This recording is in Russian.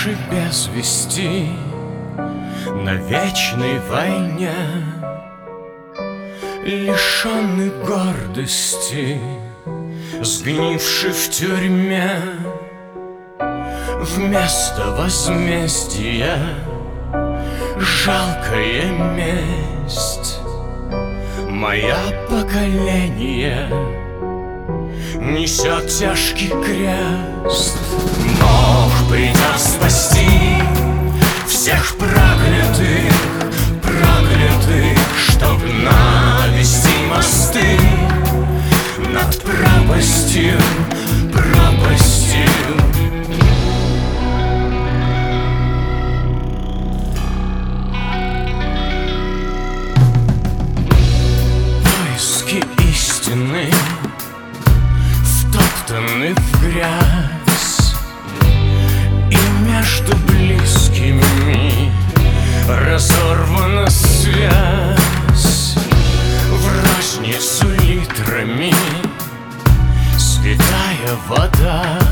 пропавший без вести на вечной войне, лишенный гордости, сгнивший в тюрьме. Вместо возмездия жалкая месть. Мое поколение несет тяжкий крест. Бог придет спасти всех проклятых, чтоб навести мосты над пропастью. Поиски истины втоптаны в грязь, и между близкими разорвана связь. В розницу литрами святая вода